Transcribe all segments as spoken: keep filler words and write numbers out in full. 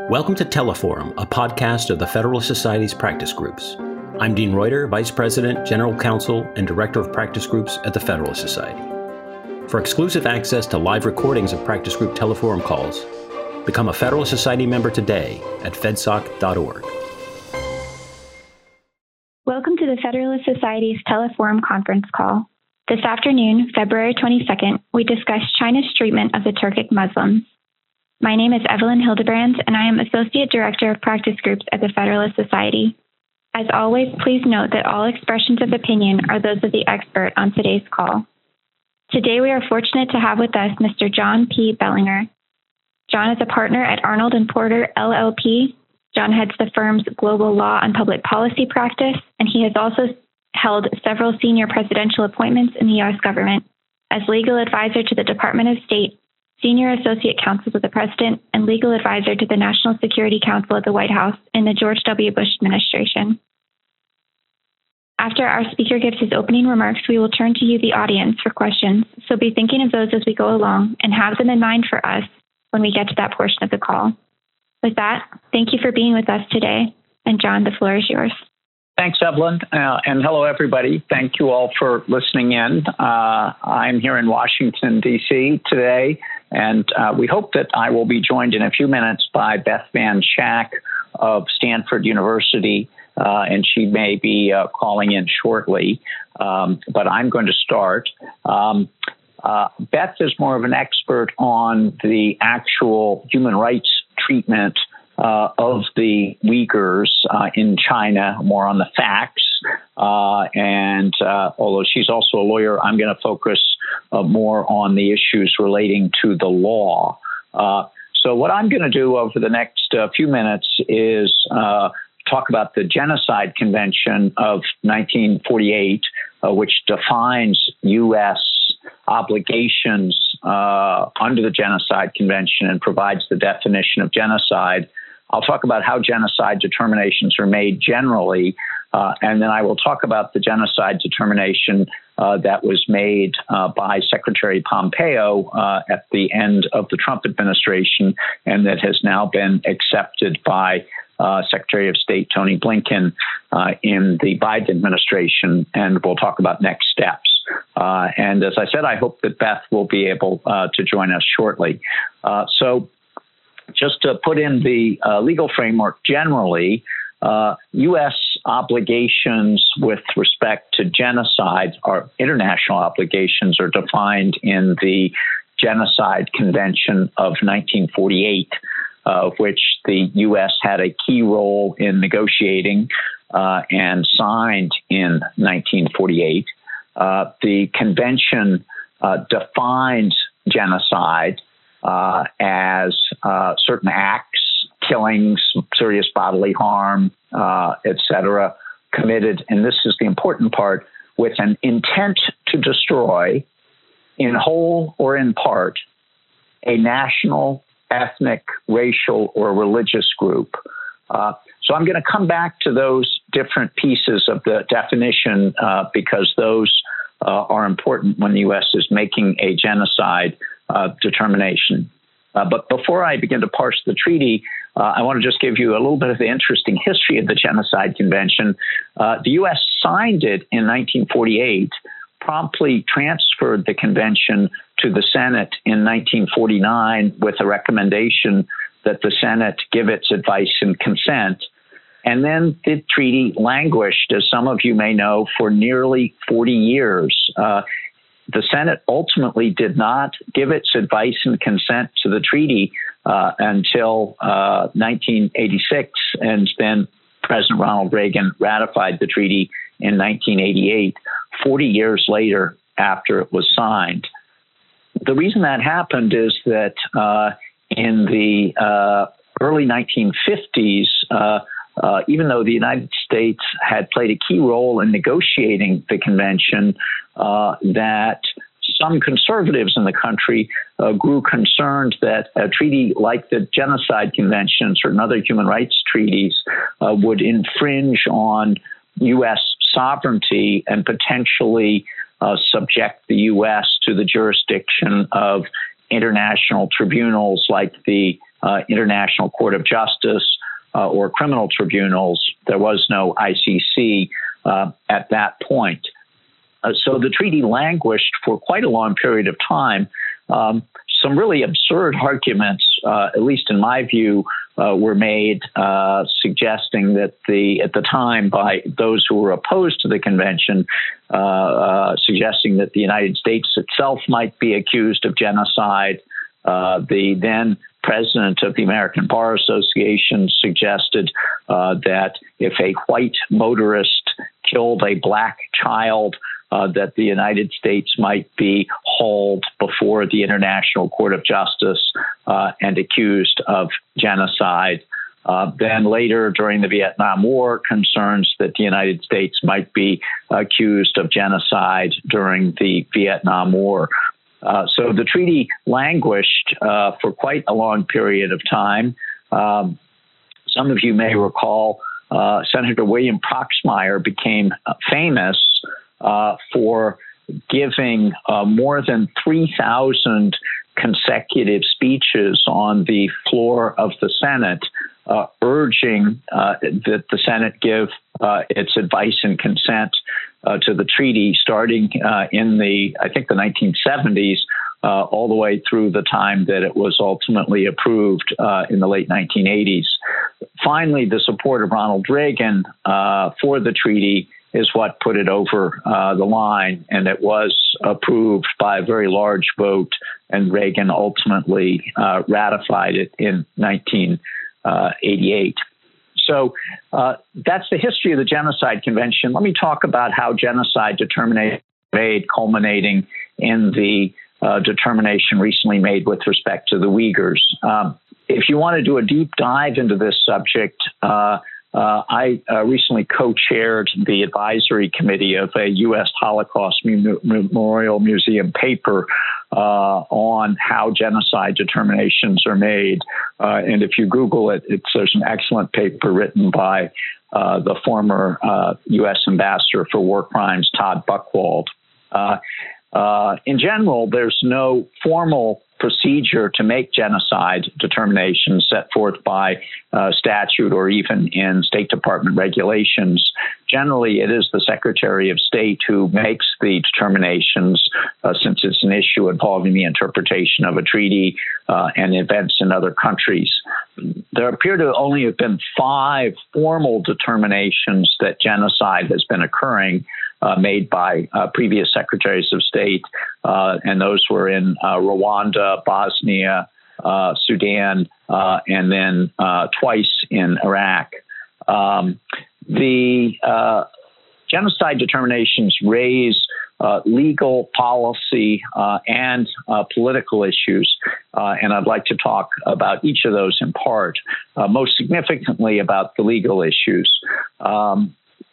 Welcome to Teleforum, a podcast of the Federalist Society's practice groups. I'm Dean Reuter, Vice President, General Counsel, and Director of Practice Groups at the Federalist Society. For exclusive access to live recordings of practice group Teleforum calls, become a Federalist Society member today at fedsoc dot org. Welcome to the Federalist Society's Teleforum conference call. This afternoon, February twenty-second, we discuss China's treatment of the Turkic Muslims. My name is Evelyn Hildebrand, and I am Associate Director of Practice Groups at the Federalist Society. As always, please note that all expressions of opinion are those of the expert on today's call. Today, we are fortunate to have with us Mister John P. Bellinger. John is a partner at Arnold and Porter, L L P. John heads the firm's global law and public policy practice, and he has also held several senior presidential appointments in the U S government as legal advisor to the Department of State, Senior Associate Counsel to the President, and Legal Advisor to the National Security Council at the White House in the George W. Bush administration. After our speaker gives his opening remarks, we will turn to you, the audience, for questions, so be thinking of those as we go along and have them in mind for us when we get to that portion of the call. With that, thank you for being with us today. And John, the floor is yours. Thanks, Evelyn, uh, and hello, everybody. Thank you all for listening in. Uh, I'm here in Washington, D C today, and uh, we hope that I will be joined in a few minutes by Beth Van Schack of Stanford University, uh, and she may be uh, calling in shortly, um, but I'm going to start. Um, uh, Beth is more of an expert on the actual human rights treatment Uh, of the Uyghurs uh, in China, more on the facts. Uh, and uh, although she's also a lawyer, I'm going to focus uh, more on the issues relating to the law. Uh, so what I'm going to do over the next uh, few minutes is uh, talk about the Genocide Convention of nineteen forty-eight, uh, which defines U S obligations uh, under the Genocide Convention and provides the definition of genocide. I'll talk about how genocide determinations are made generally, uh, and then I will talk about the genocide determination uh, that was made uh, by Secretary Pompeo uh, at the end of the Trump administration, and that has now been accepted by uh, Secretary of State Tony Blinken uh, in the Biden administration, and we'll talk about next steps. Uh, and as I said, I hope that Beth will be able uh, to join us shortly. Uh, so. Just to put in the uh, legal framework generally, uh, U S obligations with respect to genocide, or international obligations, are defined in the Genocide Convention of nineteen forty-eight, uh, which the U S had a key role in negotiating uh, and signed in nineteen forty-eight. Uh, the convention uh, defined genocide Uh, as uh, certain acts, killings, serious bodily harm, uh, et cetera, committed, and this is the important part, with an intent to destroy, in whole or in part, a national, ethnic, racial, or religious group. Uh, so I'm going to come back to those different pieces of the definition uh, because those uh, are important when the U S is making a genocide Uh, determination. Uh, but before I begin to parse the treaty, uh, I want to just give you a little bit of the interesting history of the Genocide Convention. Uh, the U S signed it in nineteen forty-eight, promptly transferred the convention to the Senate in nineteen forty-nine with a recommendation that the Senate give its advice and consent. And then the treaty languished, as some of you may know, for nearly forty years. Uh, The Senate ultimately did not give its advice and consent to the treaty uh, until uh, nineteen eighty-six, and then President Ronald Reagan ratified the treaty in nineteen eighty-eight, forty years later after it was signed. The reason that happened is that uh, in the uh, early nineteen fifties, uh, Uh, even though the United States had played a key role in negotiating the convention, uh, that some conservatives in the country uh, grew concerned that a treaty like the Genocide Convention and certain other human rights treaties uh, would infringe on U S sovereignty and potentially uh, subject the U S to the jurisdiction of international tribunals like the uh, International Court of Justice uh, or criminal tribunals. There was no I C C uh, at that point. Uh, so the treaty languished for quite a long period of time. Um, some really absurd arguments, uh, at least in my view, uh, were made uh, suggesting that the at the time by those who were opposed to the convention, uh, uh, suggesting that the United States itself might be accused of genocide. Uh, the then president of the American Bar Association suggested uh, that if a white motorist killed a black child, uh, that the United States might be hauled before the International Court of Justice uh, and accused of genocide. Uh, then later, during the Vietnam War, concerns that the United States might be accused of genocide during the Vietnam War. Uh, so the treaty languished uh, for quite a long period of time. Um, some of you may recall uh, Senator William Proxmire became uh, famous uh, for giving uh, more than three thousand consecutive speeches on the floor of the Senate, uh, urging uh, that the Senate give uh, its advice and consent uh, to the treaty, starting uh, in the, I think, the nineteen seventies, uh, all the way through the time that it was ultimately approved uh, in the late nineteen eighties. Finally, the support of Ronald Reagan uh, for the treaty is what put it over uh, the line, and it was approved by a very large vote, and Reagan ultimately uh, ratified it in nineteen eighty-eight. So uh, that's the history of the Genocide Convention. Let me talk about how genocide determination made, culminating in the uh, determination recently made with respect to the Uyghurs. Um, if you want to do a deep dive into this subject, uh, Uh, I uh, recently co-chaired the advisory committee of a U S Holocaust Memorial Museum paper uh, on how genocide determinations are made. Uh, and if you Google it, it's, there's an excellent paper written by uh, the former uh, U S Ambassador for War Crimes, Todd Buchwald. Uh, uh, in general, there's no formal procedure to make genocide determinations set forth by uh, statute or even in State Department regulations. Generally, it is the Secretary of State who makes the determinations, uh, since it's an issue involving the interpretation of a treaty uh, and events in other countries. There appear to only have been five formal determinations that genocide has been occurring, Uh, made by uh, previous secretaries of state, uh, and those were in uh, Rwanda, Bosnia, uh, Sudan, uh, and then uh, twice in Iraq. Um, the uh, genocide determinations raise uh, legal, policy, uh, and uh, political issues, uh, and I'd like to talk about each of those in part, uh, most significantly about the legal issues. Um,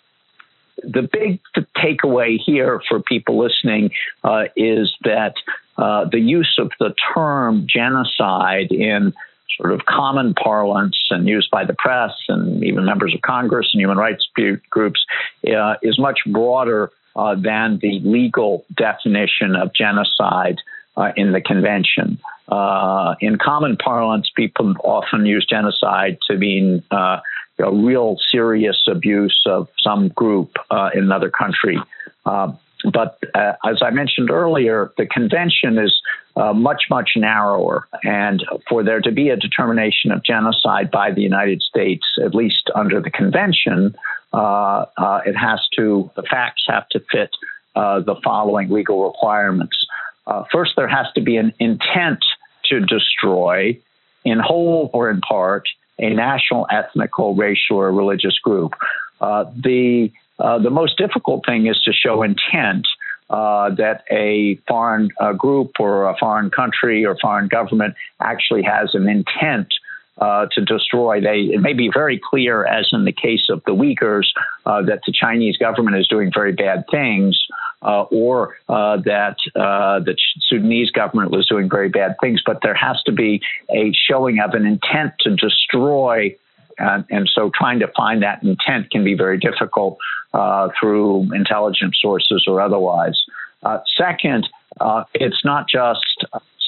The big takeaway here for people listening uh, is that uh, the use of the term genocide in sort of common parlance and used by the press and even members of Congress and human rights groups uh, is much broader uh, than the legal definition of genocide uh, in the convention. Uh, in common parlance, people often use genocide to mean uh, a real serious abuse of some group uh, in another country. Uh, but uh, as I mentioned earlier, the convention is uh, much, much narrower. And for there to be a determination of genocide by the United States, at least under the convention, uh, uh, it has to, the facts have to fit uh, the following legal requirements. Uh, first, there has to be an intent to destroy, in whole or in part, a national, ethnical, racial, or religious group. Uh, the uh, the most difficult thing is to show intent uh, that a foreign uh, group or a foreign country or foreign government actually has an intent uh, to destroy. They, it may be very clear, as in the case of the Uyghurs, uh, that the Chinese government is doing very bad things, uh, or uh, that uh, the Sudanese government was doing very bad things, but there has to be a showing of an intent to destroy. Uh, and so trying to find that intent can be very difficult uh, through intelligence sources or otherwise. Uh, second, uh, it's not just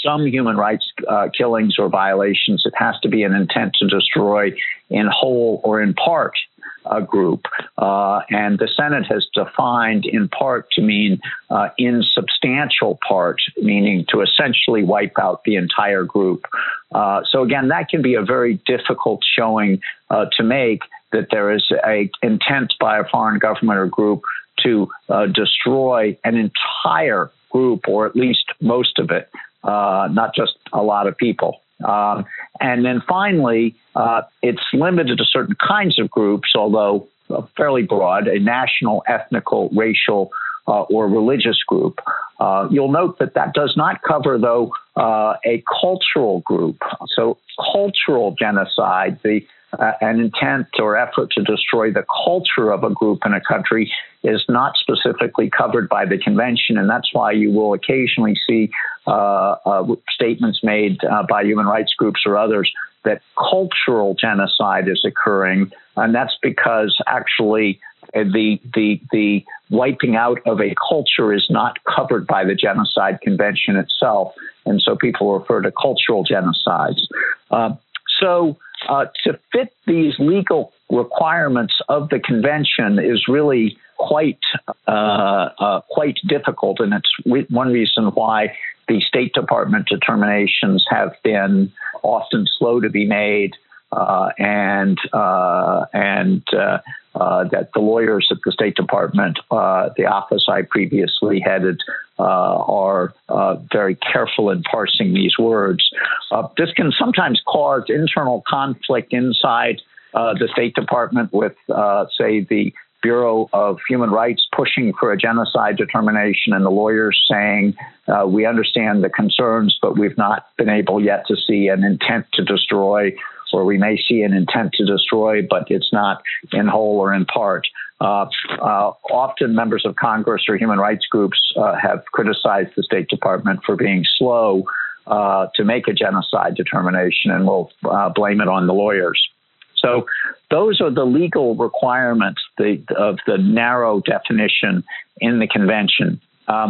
some human rights uh, killings or violations, it has to be an intent to destroy in whole or in part a group. Uh, and the Senate has defined in part to mean uh, in substantial part, meaning to essentially wipe out the entire group. Uh, so again, that can be a very difficult showing uh, to make, that there is a intent by a foreign government or group to uh, destroy an entire group, or at least most of it, uh, not just a lot of people. Um, and then finally, uh, it's limited to certain kinds of groups, although uh, fairly broad, a national, ethnical, racial, uh, or religious group. Uh, you'll note that that does not cover, though, uh, a cultural group. So cultural genocide, the Uh, an intent or effort to destroy the culture of a group in a country, is not specifically covered by the convention. And that's why you will occasionally see uh, uh, statements made uh, by human rights groups or others that cultural genocide is occurring. And that's because actually the, the, the wiping out of a culture is not covered by the Genocide Convention itself. And so people refer to cultural genocides. Uh, so Uh, to fit these legal requirements of the convention is really quite uh, uh, quite difficult, and it's re- one reason why the State Department determinations have been often slow to be made, uh, and uh, and uh, uh, that the lawyers at the State Department, uh, the office I previously headed, uh, are uh, very careful in parsing these words. Uh, this can sometimes cause internal conflict inside uh, the State Department with, uh, say, the Bureau of Human Rights pushing for a genocide determination and the lawyers saying, uh, we understand the concerns, but we've not been able yet to see an intent to destroy, or we may see an intent to destroy, but it's not in whole or in part. Uh, uh, often members of Congress or human rights groups uh, have criticized the State Department for being slow uh, to make a genocide determination, and will uh, blame it on the lawyers. So those are the legal requirements the, of the narrow definition in the convention. Um,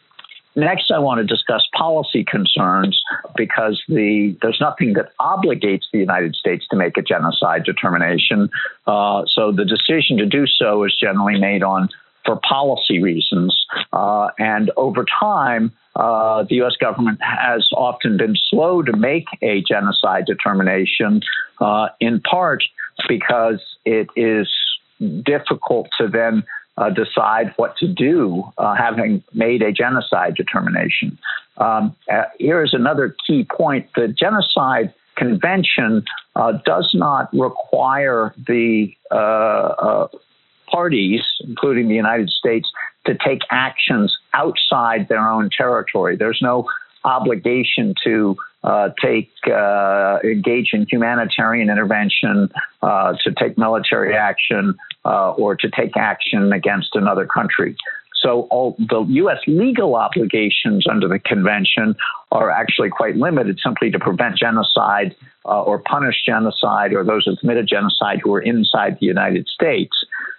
Next, I want to discuss policy concerns, because the there's nothing that obligates the United States to make a genocide determination. Uh, so the decision to do so is generally made on for policy reasons. Uh, and over time, uh, the U S government has often been slow to make a genocide determination, uh, in part because it is difficult to then Uh, decide what to do, uh, having made a genocide determination. Um, uh, here is another key point. The Genocide Convention uh, does not require the uh, uh, parties, including the United States, to take actions outside their own territory. There's no obligation to uh, take uh, engage in humanitarian intervention, uh, to take military action, uh, or to take action against another country. So all the U S legal obligations under the convention are actually quite limited, simply to prevent genocide uh, or punish genocide, or those who committed genocide who are inside the United States.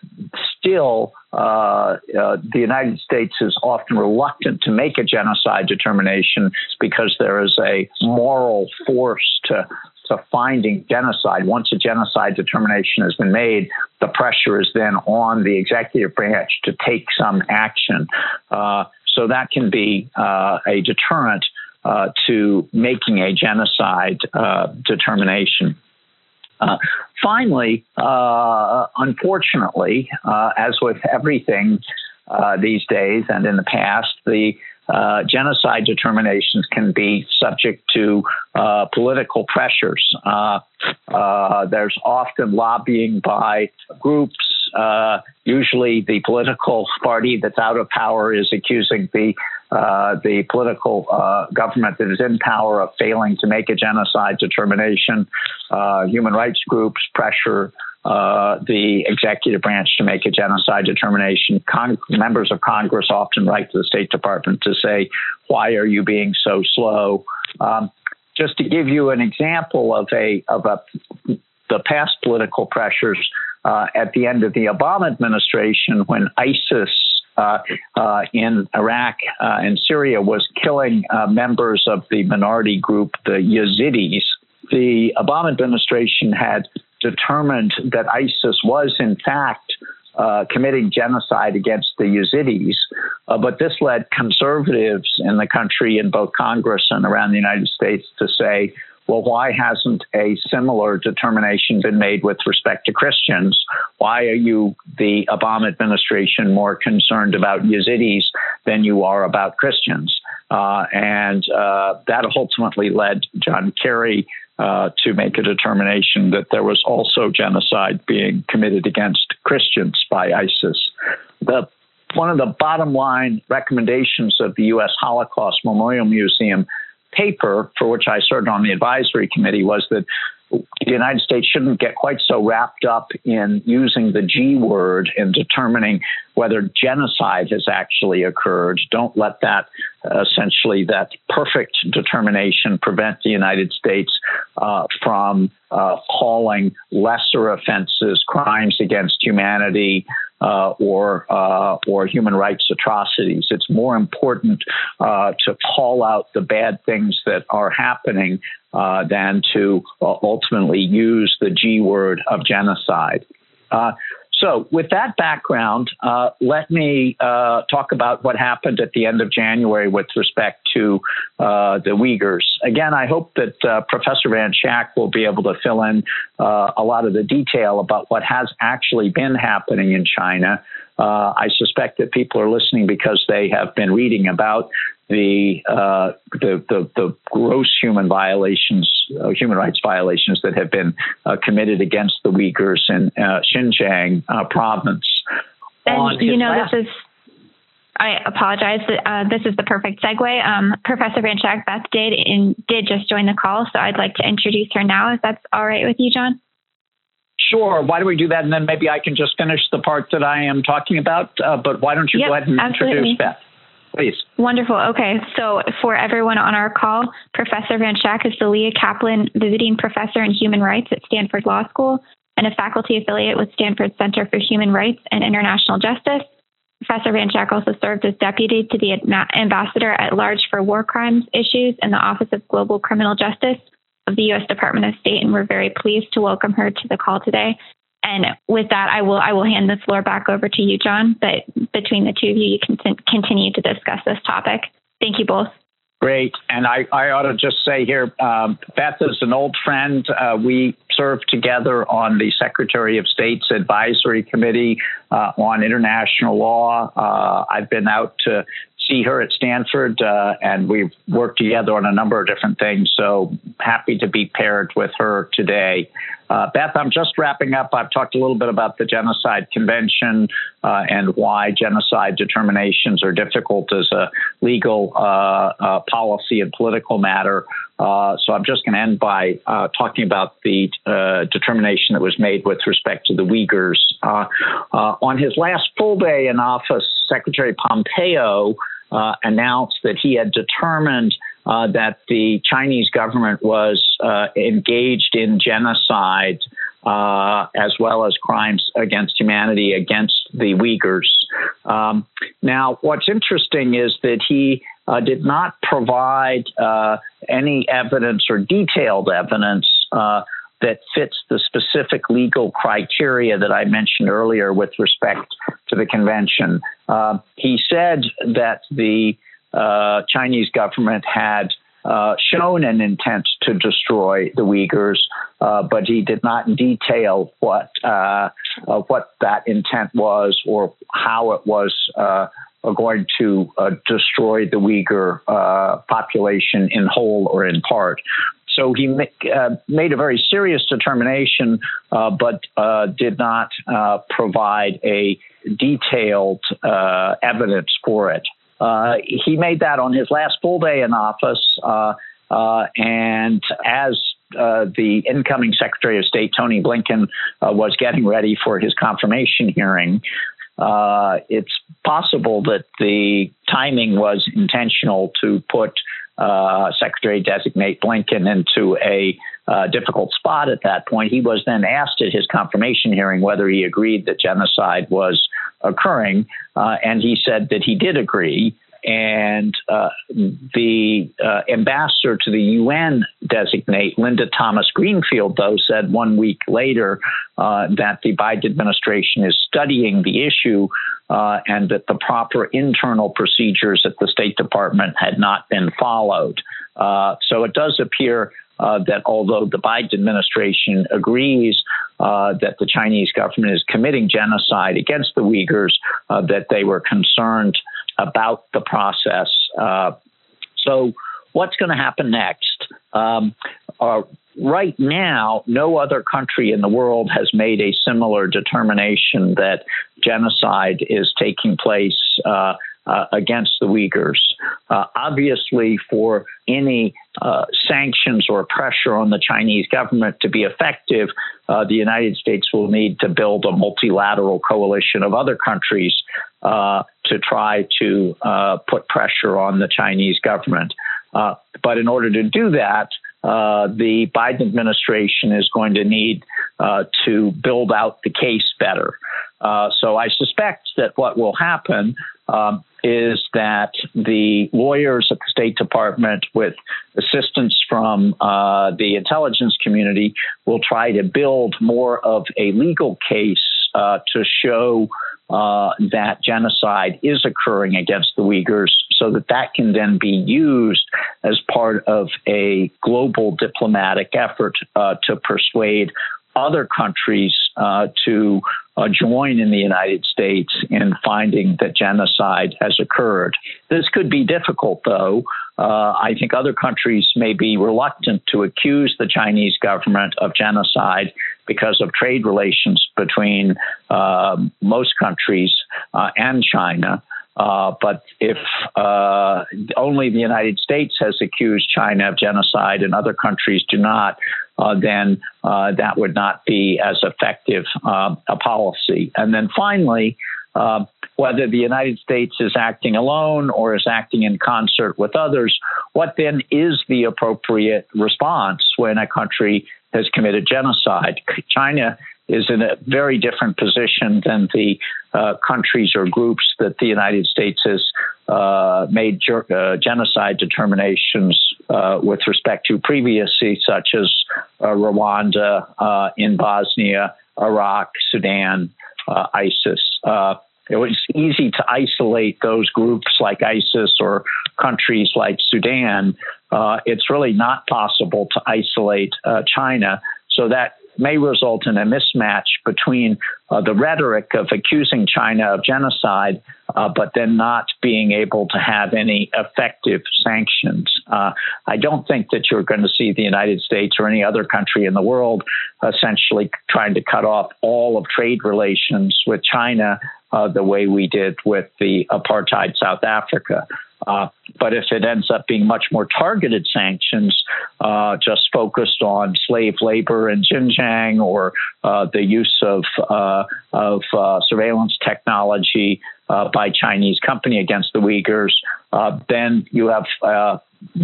Still, uh, uh, the United States is often reluctant to make a genocide determination because there is a moral force to to finding genocide. Once a genocide determination has been made, the pressure is then on the executive branch to take some action. Uh, so that can be uh, a deterrent uh, to making a genocide uh, determination. Uh, finally, uh, unfortunately, uh, as with everything uh, these days and in the past, the Uh, genocide determinations can be subject to uh, political pressures. Uh, uh, there's often lobbying by groups. Uh, usually the political party that's out of power is accusing the uh, the political uh, government that is in power of failing to make a genocide determination. Uh, human rights groups pressure Uh, the executive branch to make a genocide determination. Con- members of Congress often write to the State Department to say, why are you being so slow? Um, just to give you an example of a of a the past political pressures, uh, at the end of the Obama administration, when ISIS uh, uh, in Iraq uh, and Syria was killing uh, members of the minority group, the Yazidis. The Obama administration had determined that ISIS was, in fact, uh, committing genocide against the Yazidis. Uh, but this led conservatives in the country, in both Congress and around the United States, to say, well, why hasn't a similar determination been made with respect to Christians? Why are you, the Obama administration, more concerned about Yazidis than you are about Christians? Uh, and uh, that ultimately led John Kerry uh, to make a determination that there was also genocide being committed against Christians by ISIS. The one of the bottom line recommendations of the U S Holocaust Memorial Museum paper, for which I served on the advisory committee, was that the United States shouldn't get quite so wrapped up in using the G word in determining whether genocide has actually occurred. Don't let that, uh, essentially, that perfect determination prevent the United States uh, from uh, calling lesser offenses crimes against humanity uh, or uh, or human rights atrocities. It's more important uh, to call out the bad things that are happening uh, than to uh, ultimately use the G word of genocide. Uh, So with that background, uh, let me uh, talk about what happened at the end of January with respect to uh, the Uyghurs. Again, I hope that uh, Professor Van Schaak will be able to fill in uh, a lot of the detail about what has actually been happening in China. Uh, I suspect that people are listening because they have been reading about the uh, the, the the gross human violations, uh, human rights violations that have been uh, committed against the Uyghurs in uh, Xinjiang uh, province. And you know, last- this is. I apologize. Uh, this is the perfect segue. Um, Professor Van Schaak, Beth did in, did just join the call, so I'd like to introduce her now, if that's all right with you, John. Sure. Why don't we do that, and then maybe I can just finish the part that I am talking about. Uh, but why don't you yep, go ahead and absolutely. introduce Beth? Please. Wonderful. Okay. So for everyone on our call, Professor Van Schaak is the Leah Kaplan Visiting Professor in Human Rights at Stanford Law School and a faculty affiliate with Stanford Center for Human Rights and International Justice. Professor Van Schaak also served as Deputy to the Ambassador at Large for War Crimes Issues in the Office of Global Criminal Justice of the U S Department of State, and we're very pleased to welcome her to the call today. And with that, I will I will hand the floor back over to you, John. But between the two of you, you can continue to discuss this topic. Thank you both. Great. And I, I ought to just say here, um, Beth is an old friend. Uh, we served together on the Secretary of State's Advisory Committee uh, on International Law. Uh, I've been out to see her at Stanford, uh, and we've worked together on a number of different things. So happy to be paired with her today. Uh, Beth, I'm just wrapping up. I've talked a little bit about the Genocide Convention uh, and why genocide determinations are difficult as a legal uh, uh, policy and political matter. Uh, so I'm just going to end by uh, talking about the uh, determination that was made with respect to the Uyghurs. Uh, uh, on his last full day in office, Secretary Pompeo uh, announced that he had determined Uh, that the Chinese government was uh, engaged in genocide uh, as well as crimes against humanity against the Uyghurs. Um, now, what's interesting is that he uh, did not provide uh, any evidence or detailed evidence uh, that fits the specific legal criteria that I mentioned earlier with respect to the convention. Uh, he said that the Uh, Chinese government had uh, shown an intent to destroy the Uyghurs, uh, but he did not detail what uh, uh, what that intent was or how it was uh, going to uh, destroy the Uyghur uh, population in whole or in part. So he ma- uh, made a very serious determination, uh, but uh, did not uh, provide a detailed uh, evidence for it. Uh, he made that on his last full day in office, uh, uh, and as uh, the incoming Secretary of State, Tony Blinken, uh, was getting ready for his confirmation hearing, uh, it's possible that the timing was intentional to put uh, Secretary-designate Blinken into a uh, difficult spot at that point. He was then asked at his confirmation hearing whether he agreed that genocide was occurring. Uh, and he said that he did agree. And uh, the uh, ambassador to the U N designate, Linda Thomas Greenfield, though, said one week later uh, that the Biden administration is studying the issue uh, and that the proper internal procedures at the State Department had not been followed. Uh, so it does appear uh, that although the Biden administration agrees uh, that the Chinese government is committing genocide against the Uyghurs, uh, that they were concerned about the process. Uh, so what's going to happen next? Um, uh, right now, no other country in the world has made a similar determination that genocide is taking place uh, uh, against the Uyghurs. Uh, obviously, for any uh, sanctions or pressure on the Chinese government to be effective, uh, the United States will need to build a multilateral coalition of other countries uh, to try to uh, put pressure on the Chinese government. Uh, but in order to do that, uh, the Biden administration is going to need uh, to build out the case better. Uh, so I suspect that what will happen um, is that the lawyers at the State Department, with assistance from uh, the intelligence community, will try to build more of a legal case uh, to show uh, that genocide is occurring against the Uyghurs, so that that can then be used as part of a global diplomatic effort uh, to persuade other countries uh, to uh, join in the United States in finding that genocide has occurred. This could be difficult, though. Uh, I think other countries may be reluctant to accuse the Chinese government of genocide because of trade relations between uh, most countries uh, and China. Uh, but if uh, only the United States has accused China of genocide and other countries do not, uh, then uh, that would not be as effective uh, a policy. And then finally, uh, whether the United States is acting alone or is acting in concert with others, what then is the appropriate response when a country has committed genocide? China is in a very different position than the uh, countries or groups that the United States has uh, made ger- uh, genocide determinations uh, with respect to previously, such as uh, Rwanda, uh, in Bosnia, Iraq, Sudan, uh, ISIS. Uh, it was easy to isolate those groups like ISIS or countries like Sudan. Uh, it's really not possible to isolate uh, China. So that may result in a mismatch between uh, the rhetoric of accusing China of genocide, uh, but then not being able to have any effective sanctions. Uh, I don't think that you're going to see the United States or any other country in the world essentially trying to cut off all of trade relations with China uh, the way we did with the apartheid South Africa. Uh, but if it ends up being much more targeted sanctions, uh, just focused on slave labor in Xinjiang or uh, the use of uh, of uh, surveillance technology uh, by Chinese company against the Uyghurs, uh, then you have uh,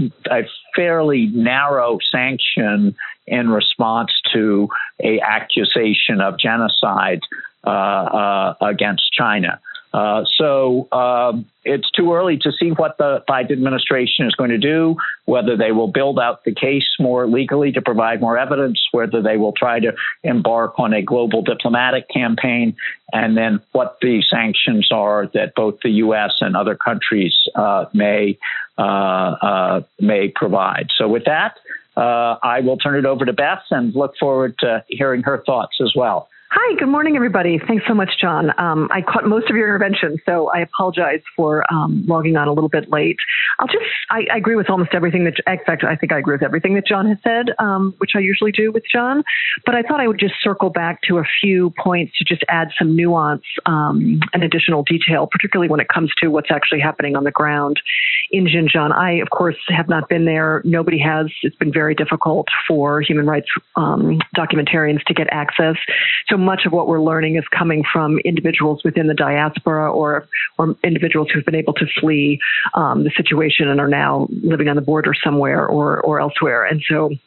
a fairly narrow sanction in response to a accusation of genocide uh, uh, against China. Uh, so um, it's too early to see what the Biden administration is going to do, whether they will build out the case more legally to provide more evidence, whether they will try to embark on a global diplomatic campaign, and then what the sanctions are that both the U S and other countries uh, may uh, uh, may provide. So with that, uh, I will turn it over to Beth and look forward to hearing her thoughts as well. Hi, good morning, everybody. Thanks so much, John. Um, I caught most of your intervention, so I apologize for um, logging on a little bit late. I'll just, I, I agree with almost everything that, in fact, I think I agree with everything that John has said, um, which I usually do with John. But I thought I would just circle back to a few points to just add some nuance um, and additional detail, particularly when it comes to what's actually happening on the ground in Xinjiang. I, of course, have not been there. Nobody has. It's been very difficult for human rights um, documentarians to get access. So much of what we're learning is coming from individuals within the diaspora or or individuals who've been able to flee um, the situation and are now living on the border somewhere or or elsewhere. And so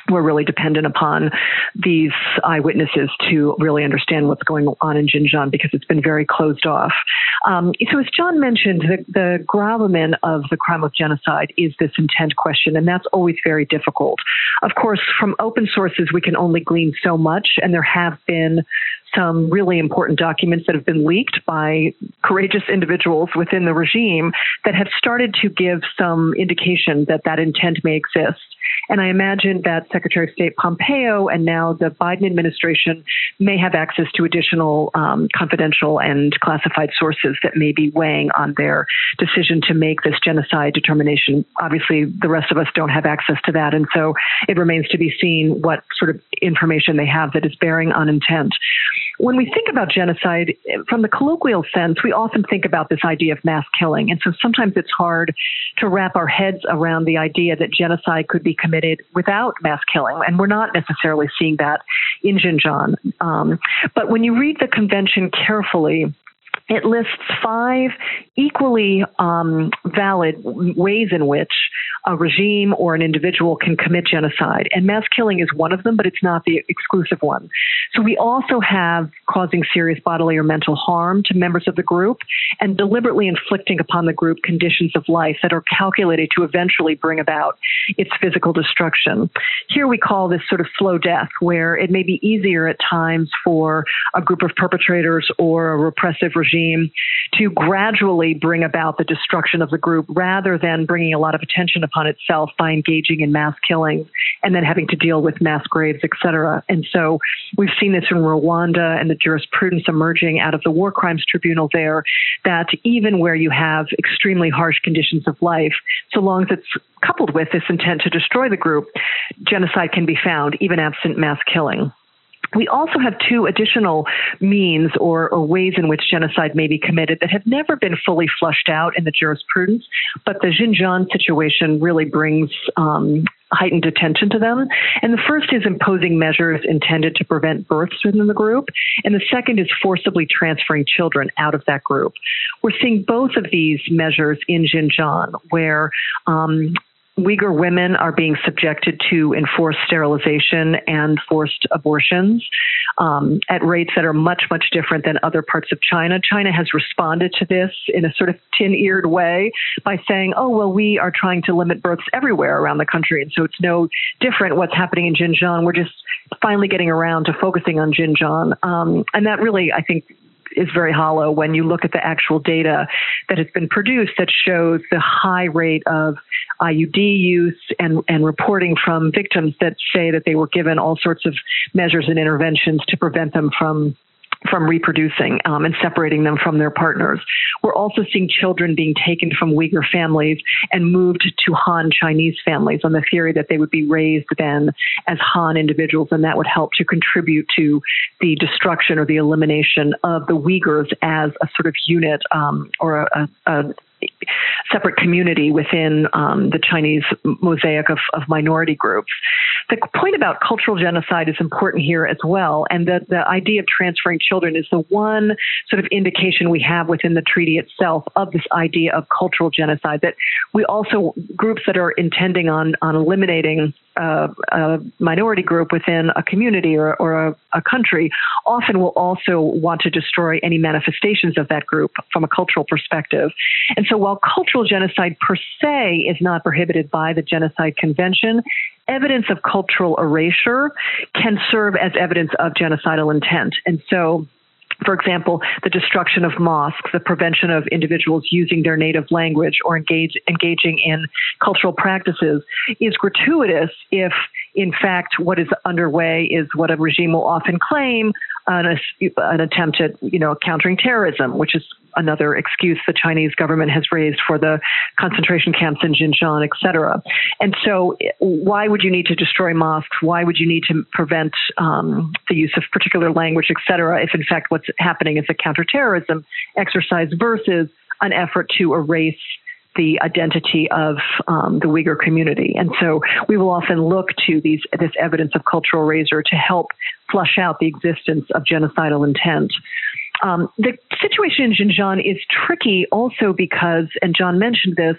we're really dependent upon these eyewitnesses to really understand what's going on in Xinjiang because it's been very closed off. Um, so as John mentioned, the, the gravamen of the crime of genocide is this intent question, and that's always very difficult. Of course, from open sources, we can only glean so much, and there have been some really important documents that have been leaked by courageous individuals within the regime that have started to give some indication that that intent may exist. And I imagine that Secretary of State Pompeo and now the Biden administration may have access to additional um, confidential and classified sources that may be weighing on their decision to make this genocide determination. Obviously, the rest of us don't have access to that. And so it remains to be seen what sort of information they have that is bearing on intent. When we think about genocide, from the colloquial sense, we often think about this idea of mass killing. And so sometimes it's hard to wrap our heads around the idea that genocide could be committed without mass killing. And we're not necessarily seeing that in Xinjiang. Um, but when you read the convention carefully, it lists five equally um, valid ways in which a regime or an individual can commit genocide. And mass killing is one of them, but it's not the exclusive one. So we also have causing serious bodily or mental harm to members of the group and deliberately inflicting upon the group conditions of life that are calculated to eventually bring about its physical destruction. Here we call this sort of slow death, where it may be easier at times for a group of perpetrators or a repressive regime to gradually bring about the destruction of the group rather than bringing a lot of attention upon itself by engaging in mass killings and then having to deal with mass graves, et cetera. And so we've seen this in Rwanda and the jurisprudence emerging out of the War Crimes Tribunal there, that even where you have extremely harsh conditions of life, so long as it's coupled with this intent to destroy the group, genocide can be found, even absent mass killing. We also have two additional means or, or ways in which genocide may be committed that have never been fully flushed out in the jurisprudence, but the Xinjiang situation really brings um, heightened attention to them. And the first is imposing measures intended to prevent births within the group. And the second is forcibly transferring children out of that group. We're seeing both of these measures in Xinjiang, where um, Uyghur women are being subjected to enforced sterilization and forced abortions um, at rates that are much, much different than other parts of China. China has responded to this in a sort of tin-eared way by saying, oh, well, we are trying to limit births everywhere around the country, and so it's no different what's happening in Xinjiang. We're just finally getting around to focusing on Xinjiang. Um, and that really, I think, is very hollow when you look at the actual data that has been produced that shows the high rate of I U D use and, and reporting from victims that say that they were given all sorts of measures and interventions to prevent them from from reproducing um, and separating them from their partners. We're also seeing children being taken from Uyghur families and moved to Han Chinese families on the theory that they would be raised then as Han individuals, and that would help to contribute to the destruction or the elimination of the Uyghurs as a sort of unit um, or a, a, a separate community within um, the Chinese mosaic of, of minority groups. The point about cultural genocide is important here as well, and the, the idea of transferring children is the one sort of indication we have within the treaty itself of this idea of cultural genocide, that we also, groups that are intending on, on eliminating uh, a minority group within a community or, or a, a country often will also want to destroy any manifestations of that group from a cultural perspective. And so while cultural genocide per se is not prohibited by the Genocide Convention, evidence of cultural erasure can serve as evidence of genocidal intent. And so, for example, the destruction of mosques, the prevention of individuals using their native language or engage, engaging in cultural practices is gratuitous if, in fact, what is underway is what a regime will often claim, an, an attempt at, you know, countering terrorism, which is another excuse the Chinese government has raised for the concentration camps in Xinjiang, et cetera. And so why would you need to destroy mosques? Why would you need to prevent um, the use of particular language, et cetera, if in fact what's happening is a counterterrorism exercise versus an effort to erase the identity of um, the Uyghur community? And so we will often look to these this evidence of cultural erasure to help flush out the existence of genocidal intent. Um, the situation in Xinjiang is tricky also because, and John mentioned this,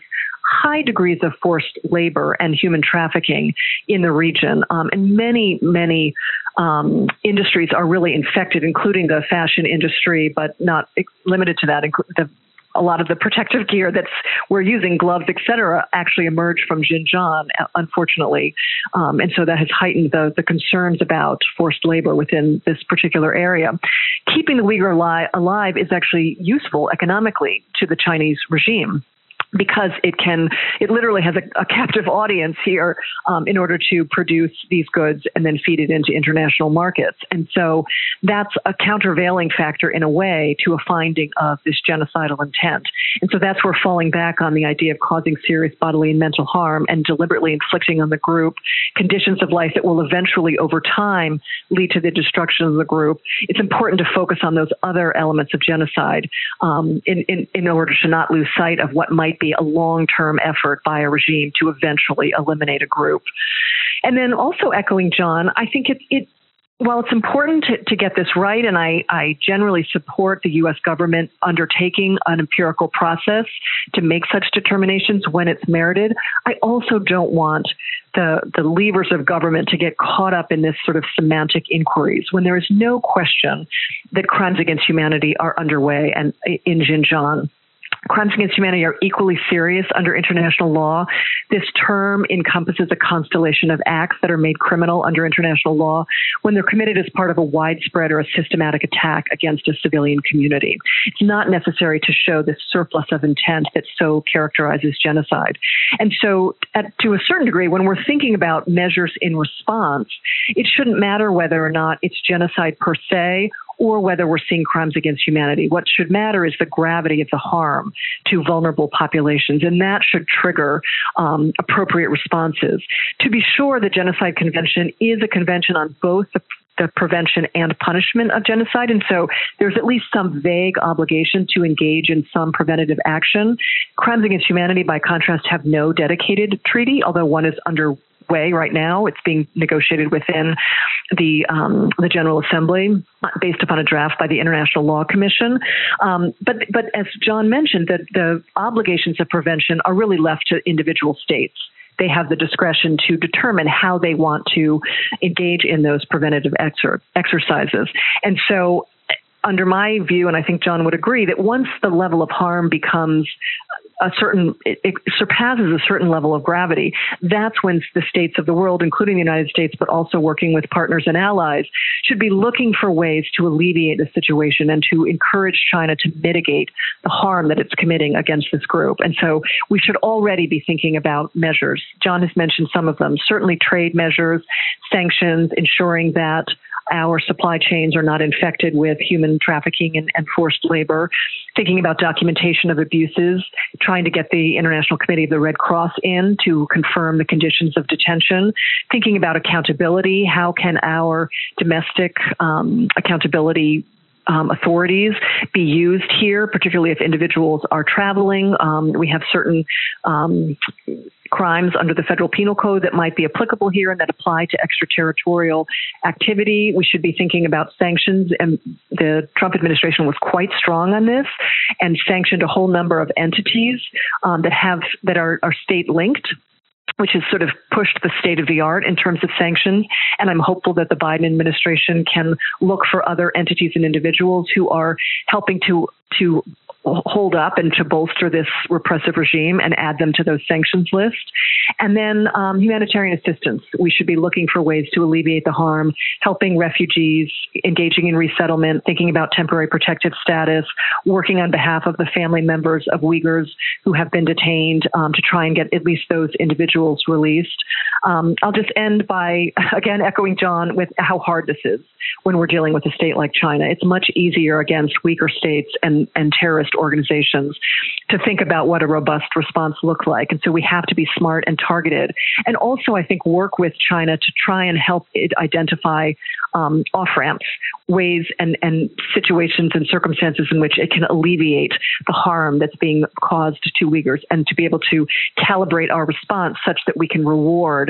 high degrees of forced labor and human trafficking in the region. Um, and many, many um, industries are really infected, including the fashion industry, but not limited to that. The A lot of the protective gear that's we're using, gloves, et cetera, actually emerged from Xinjiang, unfortunately. Um, and so that has heightened the, the concerns about forced labor within this particular area. Keeping the Uyghur li- alive is actually useful economically to the Chinese regime, because it can, it literally has a, a captive audience here um, in order to produce these goods and then feed it into international markets. And so that's a countervailing factor in a way to a finding of this genocidal intent. And so that's where falling back on the idea of causing serious bodily and mental harm and deliberately inflicting on the group conditions of life that will eventually over time lead to the destruction of the group. It's important to focus on those other elements of genocide um, in, in, in order to not lose sight of what might be a long-term effort by a regime to eventually eliminate a group. And then also echoing John, I think it, it while it's important to, to get this right, and I, I generally support the U S government undertaking an empirical process to make such determinations when it's merited, I also don't want the, the levers of government to get caught up in this sort of semantic inquiries when there is no question that crimes against humanity are underway and in Xinjiang. Crimes against humanity are equally serious under international law. This term encompasses a constellation of acts that are made criminal under international law when they're committed as part of a widespread or a systematic attack against a civilian community. It's not necessary to show this surplus of intent that so characterizes genocide. And so, at, to a certain degree, when we're thinking about measures in response, it shouldn't matter whether or not it's genocide per se or whether we're seeing crimes against humanity. What should matter is the gravity of the harm to vulnerable populations, and that should trigger um, appropriate responses. To be sure, the Genocide Convention is a convention on both the the prevention and punishment of genocide. And so there's at least some vague obligation to engage in some preventative action. Crimes against humanity, by contrast, have no dedicated treaty, although one is underway right now. It's being negotiated within the um, the General Assembly based upon a draft by the International Law Commission. Um, but but as John mentioned, the, the obligations of prevention are really left to individual states. They have the discretion to determine how they want to engage in those preventative exer- exercises. And so under my view, and I think John would agree, that once the level of harm becomes a certain, it, it surpasses a certain level of gravity, that's when the states of the world, including the United States, but also working with partners and allies, should be looking for ways to alleviate the situation and to encourage China to mitigate the harm that it's committing against this group. And so we should already be thinking about measures. John has mentioned some of them, certainly trade measures, sanctions, ensuring that our supply chains are not infected with human trafficking and, and forced labor, thinking about documentation of abuses, trying to get the International Committee of the Red Cross in to confirm the conditions of detention, thinking about accountability. How can our domestic um, accountability Um, authorities be used here, particularly if individuals are traveling? Um, we have certain um, crimes under the Federal Penal Code that might be applicable here and that apply to extraterritorial activity. We should be thinking about sanctions, and the Trump administration was quite strong on this and sanctioned a whole number of entities um, that have that are, are state linked, which has sort of pushed the state of the art in terms of sanctions. And I'm hopeful that the Biden administration can look for other entities and individuals who are helping to to hold up and to bolster this repressive regime and add them to those sanctions list. And then um, humanitarian assistance. We should be looking for ways to alleviate the harm, helping refugees, engaging in resettlement, thinking about temporary protective status, working on behalf of the family members of Uyghurs who have been detained um, to try and get at least those individuals released. Um, I'll just end by, again, echoing John with how hard this is when we're dealing with a state like China. It's much easier against weaker states and, and terrorist organizations to think about what a robust response looks like. And so we have to be smart and targeted. And also, I think, work with China to try and help it identify um, off-ramps, ways and, and situations and circumstances in which it can alleviate the harm that's being caused to Uyghurs, and to be able to calibrate our response such that we can reward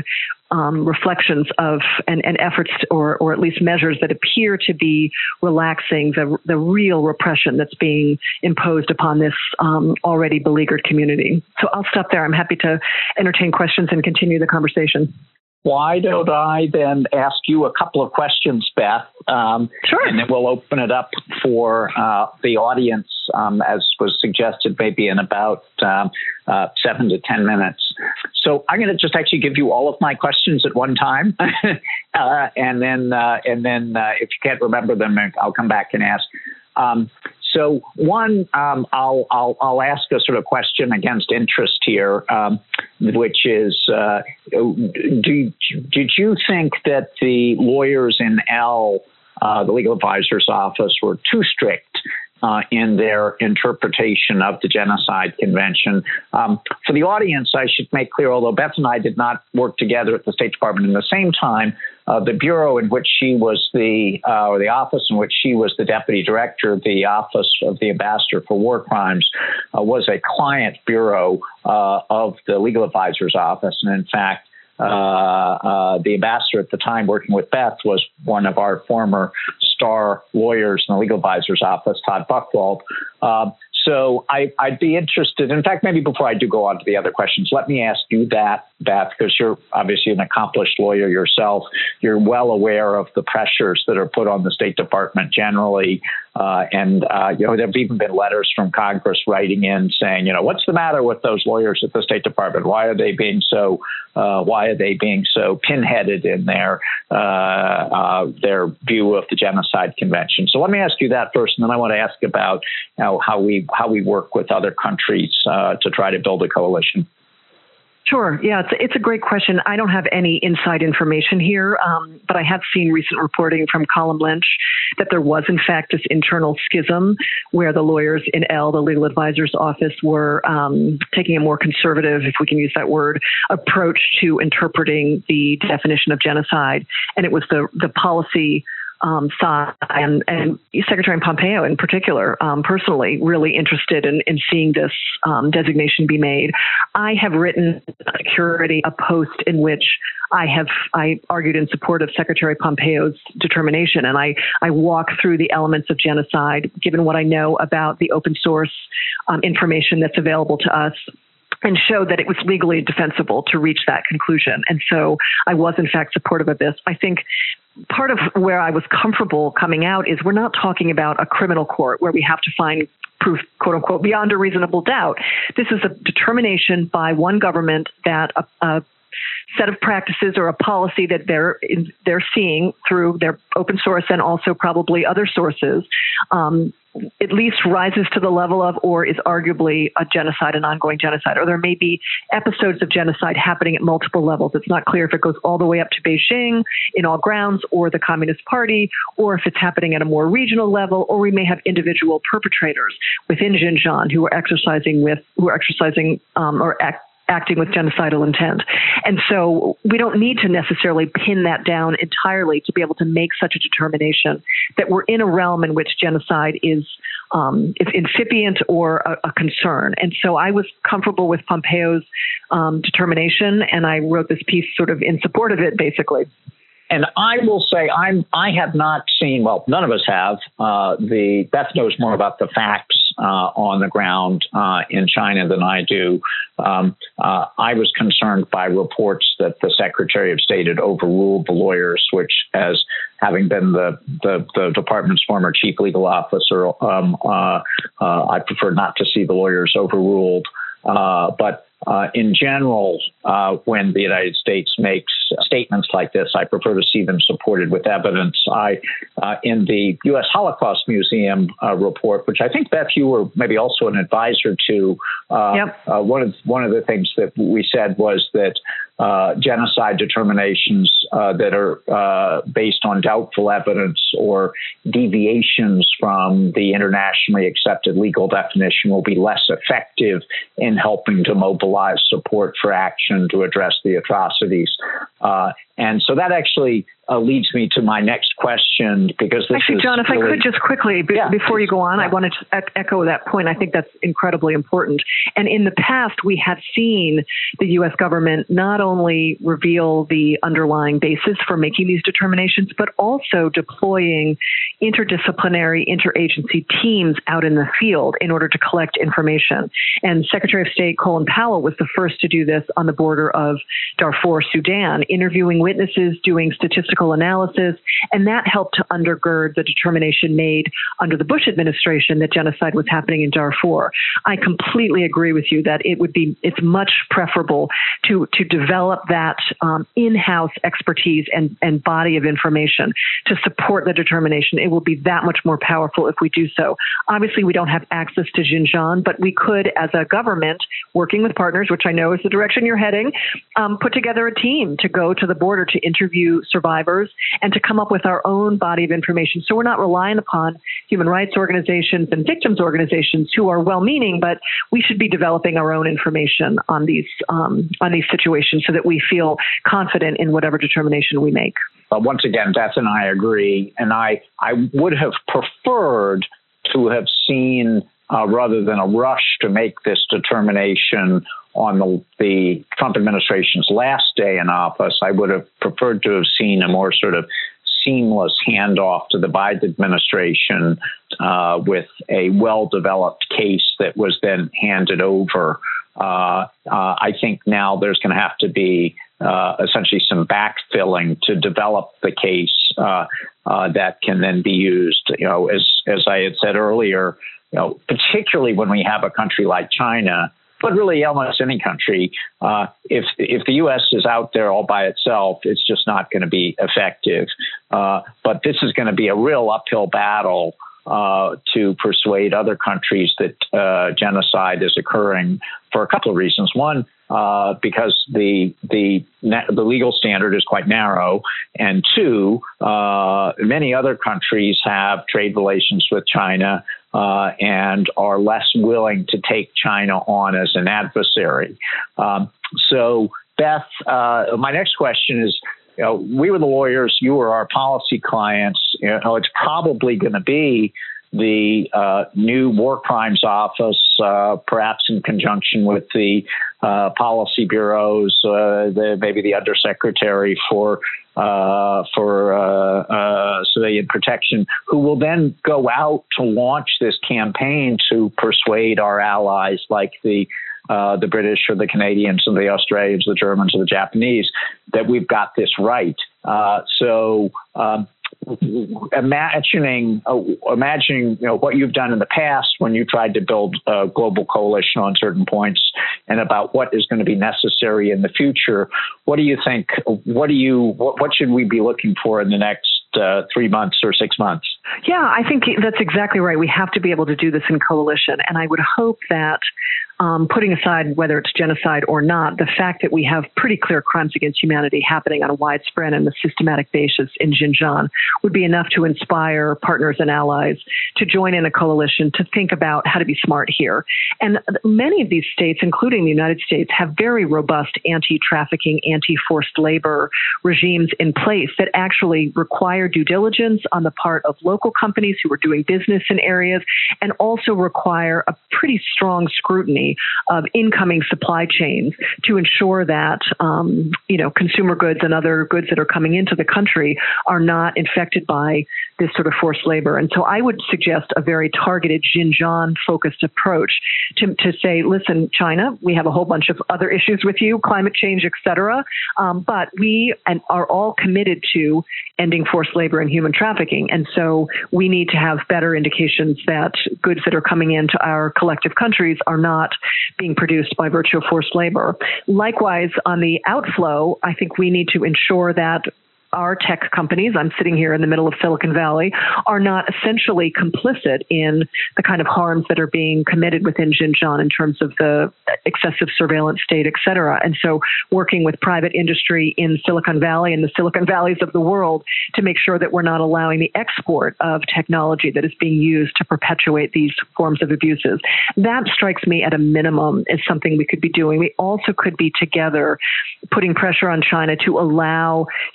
um, reflections of and, and efforts to, or or at least measures that appear to be relaxing the the real repression that's being imposed upon this um, already beleaguered community. So I'll stop there. I'm happy to entertain questions and continue the conversation. Why don't I then ask you a couple of questions, Beth? Um, sure. And then we'll open it up for uh, the audience, um, as was suggested, maybe in about um, uh, seven to ten minutes. So I'm going to just actually give you all of my questions at one time, uh, and then uh, and then uh, if you can't remember them, I'll come back and ask. Um, So one, um, I'll, I'll, I'll ask a sort of question against interest here, um, which is, uh, do, did you think that the lawyers in L, uh, the legal advisor's office, were too strict uh, in their interpretation of the Genocide Convention? Um, for the audience, I should make clear, although Beth and I did not work together at the State Department in the same time, Uh, the bureau in which she was the, uh, or the office in which she was the deputy director, the Office of the Ambassador for War Crimes, uh, was a client bureau uh, of the legal advisor's office. And in fact, uh, uh, the ambassador at the time working with Beth was one of our former star lawyers in the legal advisor's office, Todd Buchwald. Uh, So I, I'd be interested, in fact, maybe before I do go on to the other questions, let me ask you that, Beth, because you're obviously an accomplished lawyer yourself. You're well aware of the pressures that are put on the State Department generally. Uh, and, uh, you know, there have even been letters from Congress writing in saying, you know, what's the matter with those lawyers at the State Department? Why are they being so, uh, why are they being so pinheaded in their, uh, uh, their view of the Genocide Convention? So let me ask you that first, and then I want to ask about, you know, how we how we work with other countries uh, to try to build a coalition. Sure. Yeah, it's, it's a great question. I don't have any inside information here, um, but I have seen recent reporting from Colin Lynch that there was, in fact, this internal schism where the lawyers in L, the legal advisor's office, were um, taking a more conservative, if we can use that word, approach to interpreting the definition of genocide. And it was the, the policy Um, side and, and Secretary Pompeo in particular, um, personally, really interested in, in seeing this um, designation be made. I have written Security a post in which I have I argued in support of Secretary Pompeo's determination, and I, I walk through the elements of genocide, given what I know about the open source um, information that's available to us, and showed that it was legally defensible to reach that conclusion. And so I was, in fact, supportive of this. I think part of where I was comfortable coming out is we're not talking about a criminal court where we have to find proof, quote unquote, beyond a reasonable doubt. This is a determination by one government that a, a set of practices or a policy that they're they're seeing through their open source and also probably other sources um, at least rises to the level of or is arguably a genocide, an ongoing genocide, or there may be episodes of genocide happening at multiple levels. It's not clear if it goes all the way up to Beijing in all grounds or the Communist Party, or if it's happening at a more regional level, or we may have individual perpetrators within Xinjiang who are exercising with who are exercising um, or act acting with genocidal intent. And so we don't need to necessarily pin that down entirely to be able to make such a determination that we're in a realm in which genocide is um, is incipient or a, a concern. And so I was comfortable with Pompeo's um, determination, and I wrote this piece sort of in support of it, basically. And I will say I'm I have not seen, well, none of us have. Uh, the Beth knows more about the facts uh, on the ground uh, in China than I do. Um, uh, I was concerned by reports that the Secretary of State had overruled the lawyers, which, as having been the the, the department's former chief legal officer, um, uh, uh, I prefer not to see the lawyers overruled. Uh, but Uh, in general, uh, when the United States makes statements like this, I prefer to see them supported with evidence. I, uh, in the U S Holocaust Museum uh, report, which I think, Beth, you were maybe also an advisor to, uh, yep. uh, one of one of the things that we said was that uh, genocide determinations uh, that are uh, based on doubtful evidence or deviations from the internationally accepted legal definition will be less effective in helping to mobilize support for action to address the atrocities. Uh, and so that actually uh, leads me to my next question, because this Actually, is John, if really, I could just quickly, be, yeah, before you go on, yeah. I wanted to echo that point. I think that's incredibly important. And in the past, we have seen the U S government not only reveal the underlying basis for making these determinations, but also deploying interdisciplinary, interagency teams out in the field in order to collect information. And Secretary of State Colin Powell was the first to do this on the border of Darfur, Sudan, interviewing witnesses, doing statistical analysis, and that helped to undergird the determination made under the Bush administration that genocide was happening in Darfur. I completely agree with you that it would be, it's much preferable to, to develop that um, in-house expertise and, and body of information to support the determination. It will be that much more powerful if we do so. Obviously, we don't have access to Xinjiang, but we could, as a government, working with partners, which I know is the direction you're heading, um, put together a team to go to the border to interview survivors and to come up with our own body of information. So we're not relying upon human rights organizations and victims organizations who are well-meaning, but we should be developing our own information on these um, on these situations so that we feel confident in whatever determination we make. Uh, once again, Beth and I agree, and I, I would have preferred to have seen, uh, rather than a rush to make this determination on the, the Trump administration's last day in office, I would have preferred to have seen a more sort of seamless handoff to the Biden administration uh, with a well-developed case that was then handed over. Uh, uh, I think now there's going to have to be uh, essentially some backfilling to develop the case uh, uh, that can then be used. You know, as as I had said earlier, you know, particularly when we have a country like China, but really almost any country, uh, if if the U S is out there all by itself, it's just not going to be effective. Uh, but this is going to be a real uphill battle uh, to persuade other countries that uh, genocide is occurring for a couple of reasons. One, uh, because the the the legal standard is quite narrow, and two, uh, many other countries have trade relations with China uh, and are less willing to take China on as an adversary. Um, so, Beth, uh, my next question is, you know, we were the lawyers, you were our policy clients. You know, it's probably going to be the uh, new War Crimes Office, uh, perhaps in conjunction with the uh, policy bureaus, uh, the, maybe the Undersecretary for uh, for uh, uh, Civilian Protection, who will then go out to launch this campaign to persuade our allies like the Uh, the British or the Canadians or the Australians, the Germans or the Japanese, that we've got this right. Uh, so um, imagining, uh, imagining you know, what you've done in the past when you tried to build a global coalition on certain points, and about what is going to be necessary in the future, what do you think? What do you? What, what should we be looking for in the next uh, three months or six months? Yeah, I think that's exactly right. We have to be able to do this in coalition, and I would hope that. Um, putting aside whether it's genocide or not, the fact that we have pretty clear crimes against humanity happening on a widespread and a systematic basis in Xinjiang would be enough to inspire partners and allies to join in a coalition to think about how to be smart here. And many of these states, including the United States, have very robust anti-trafficking, anti-forced labor regimes in place that actually require due diligence on the part of local companies who are doing business in areas, and also require a pretty strong scrutiny of incoming supply chains to ensure that um, you know consumer goods and other goods that are coming into the country are not infected by this sort of forced labor. And so I would suggest a very targeted Xinjiang-focused approach to, to say, listen, China, we have a whole bunch of other issues with you, climate change, et cetera, um, but we and are all committed to ending forced labor and human trafficking. And so we need to have better indications that goods that are coming into our collective countries are not being produced by virtue of forced labor. Likewise, on the outflow, I think we need to ensure that our tech companies, I'm sitting here in the middle of Silicon Valley, are not essentially complicit in the kind of harms that are being committed within Xinjiang in terms of the excessive surveillance state, et cetera. And so working with private industry in Silicon Valley and the Silicon Valleys of the world to make sure that we're not allowing the export of technology that is being used to perpetuate these forms of abuses. That strikes me at a minimum as something we could be doing. We also could be together putting pressure on China to allow humanitarian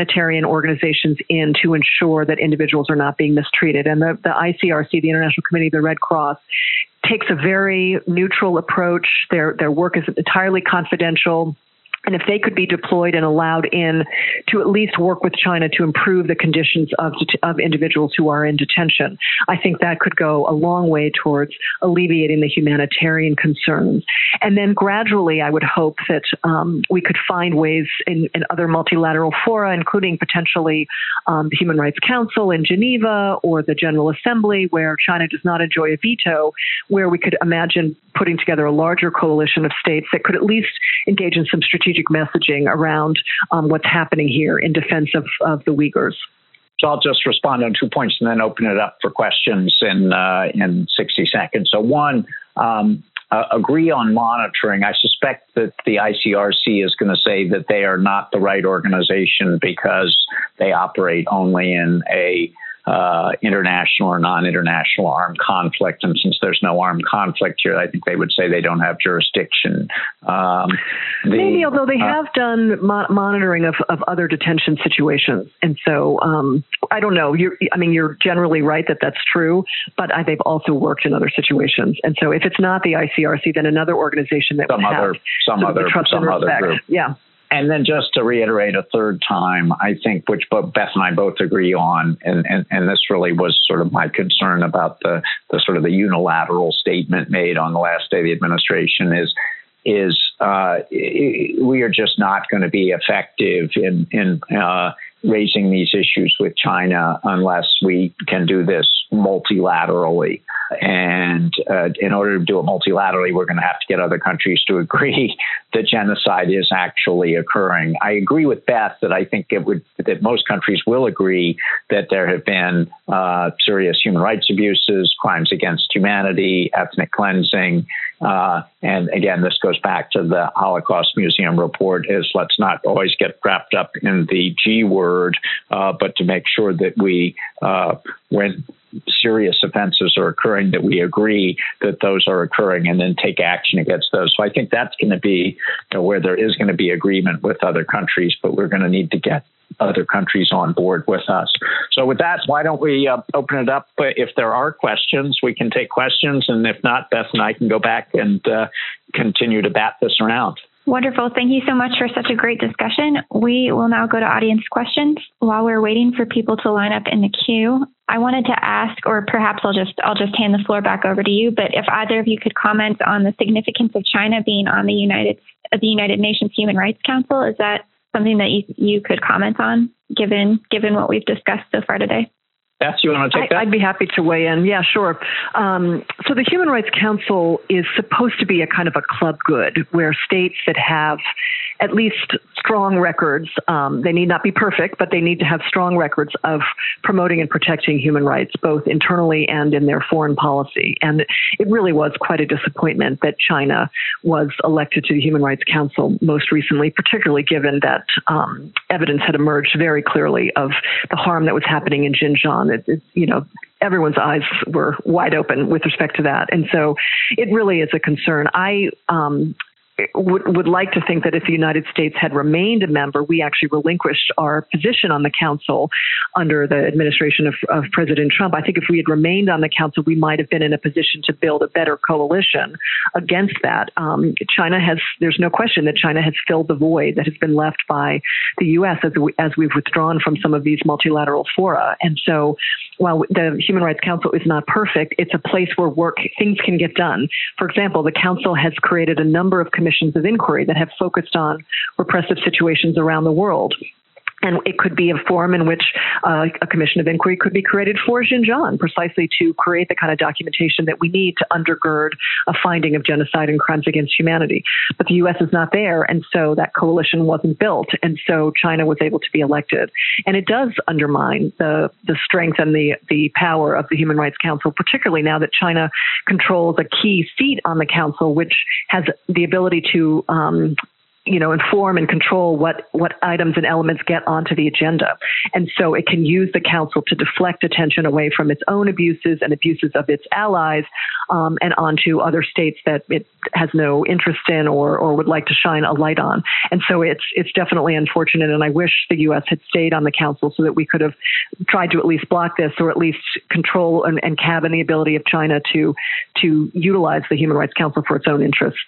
humanitarian organizations in to ensure that individuals are not being mistreated. And the, the I C R C, the International Committee of the Red Cross, takes a very neutral approach. Their their work is entirely confidential. And if they could be deployed and allowed in to at least work with China to improve the conditions of, of individuals who are in detention, I think that could go a long way towards alleviating the humanitarian concerns. And then gradually, I would hope that um, we could find ways in, in other multilateral fora, including potentially um, the Human Rights Council in Geneva or the General Assembly, where China does not enjoy a veto, where we could imagine putting together a larger coalition of states that could at least engage in some strategic messaging around um, what's happening here in defense of, of the Uyghurs. So I'll just respond on two points and then open it up for questions in uh, in sixty seconds. So one, um, uh, agree on monitoring. I suspect that the I C R C is going to say that they are not the right organization because they operate only in a Uh, international or non-international armed conflict. And since there's no armed conflict here, I think they would say they don't have jurisdiction. Um, the, Maybe, although they uh, have done mo- monitoring of, of other detention situations. And so um, I don't know. You're, I mean, you're generally right that that's true, but I, they've also worked in other situations. And so if it's not the I C R C, then another organization that some would other, have some other, trust some and other respect. group. Yeah. And then just to reiterate a third time, I think, which both Beth and I both agree on, and, and, and this really was sort of my concern about the, the sort of the unilateral statement made on the last day of the administration is, is uh, we are just not going to be effective in, in uh, raising these issues with China unless we can do this multilaterally. And uh, in order to do it multilaterally, we're going to have to get other countries to agree that genocide is actually occurring. I agree with Beth that I think it would that most countries will agree that there have been uh, serious human rights abuses, crimes against humanity, ethnic cleansing. Uh, and again, this goes back to the Holocaust Museum report, is let's not always get wrapped up in the G word, uh, but to make sure that we, uh, when serious offenses are occurring, that we agree that those are occurring and then take action against those. So I think that's going to be you know, where there is going to be agreement with other countries, but we're going to need to get other countries on board with us. So with that, why don't we uh, open it up? If there are questions, we can take questions. And if not, Beth and I can go back and uh, continue to bat this around. Wonderful. Thank you so much for such a great discussion. We will now go to audience questions. While we're waiting for people to line up in the queue, I wanted to ask, or perhaps I'll just I'll just hand the floor back over to you, but if either of you could comment on the significance of China being on the United uh, the United Nations Human Rights Council. Is that something that you, you could comment on, given given what we've discussed so far today? Beth, you want to take I, that? I'd be happy to weigh in. Yeah, sure. Um, so the Human Rights Council is supposed to be a kind of a club good where states that have at least strong records, um, they need not be perfect, but they need to have strong records of promoting and protecting human rights, both internally and in their foreign policy. And it really was quite a disappointment that China was elected to the Human Rights Council most recently, particularly given that um, evidence had emerged very clearly of the harm that was happening in Xinjiang. It, it, you know, everyone's eyes were wide open with respect to that. And so it really is a concern. I um, would, would like to think that if the United States had remained a member, we actually relinquished our position on the council under the administration of, of President Trump. I think if we had remained on the council, we might have been in a position to build a better coalition against that. Um, China has, there's no question that China has filled the void that has been left by the U S as, we, as we've withdrawn from some of these multilateral fora. And so while the Human Rights Council is not perfect, it's a place where work, things can get done. For example, the council has created a number of commissions of inquiry that have focused on repressive situations around the world. And it could be a forum in which uh, a commission of inquiry could be created for Xinjiang, precisely to create the kind of documentation that we need to undergird a finding of genocide and crimes against humanity. But the U S is not there, and so that coalition wasn't built, and so China was able to be elected. And it does undermine the, the strength and the, the power of the Human Rights Council, particularly now that China controls a key seat on the council, which has the ability to um, you know, inform and control what, what items and elements get onto the agenda. And so it can use the council to deflect attention away from its own abuses and abuses of its allies um, and onto other states that it has no interest in or, or would like to shine a light on. And so it's, it's definitely unfortunate. And I wish the U S had stayed on the council so that we could have tried to at least block this or at least control and, and cabin the ability of China to, to utilize the Human Rights Council for its own interests.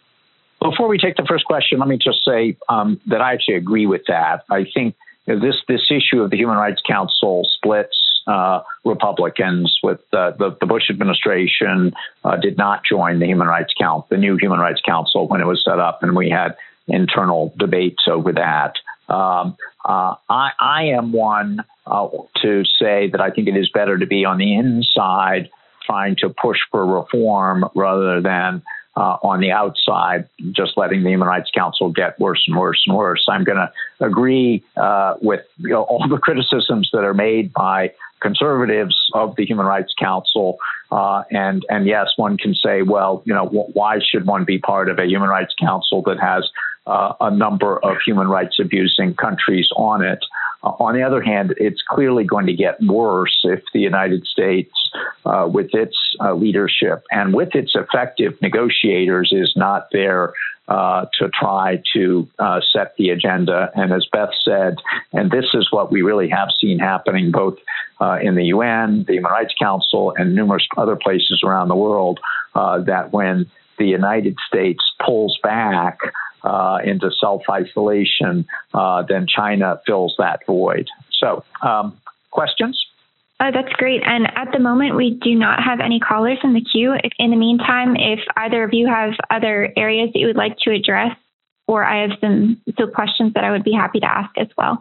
Before we take the first question, let me just say um, that I actually agree with that. I think you know, this this issue of the Human Rights Council splits uh, Republicans. With uh, the the Bush administration uh, did not join the Human Rights Council, the new Human Rights Council, when it was set up, and we had internal debates over that. Um, uh, I, I am one uh, to say that I think it is better to be on the inside trying to push for reform rather than Uh, on the outside, just letting the Human Rights Council get worse and worse and worse. I'm going to agree uh, with you know, all the criticisms that are made by conservatives of the Human Rights Council. Uh, and, and yes, one can say, well, you know, w- why should one be part of a Human Rights Council that has uh, a number of human rights abusing countries on it? Uh, on the other hand, it's clearly going to get worse if the United States, uh, with its uh, leadership and with its effective negotiators, is not there uh, to try to uh, set the agenda. And as Beth said, and this is what we really have seen happening both uh, in the U N, the Human Rights Council, and numerous other places around the world, uh, that when the United States pulls back Uh, into self-isolation, uh, then China fills that void. So, um, questions? Oh, that's great. And at the moment, we do not have any callers in the queue. If, in the meantime, if either of you have other areas that you would like to address, or I have some, some questions that I would be happy to ask as well.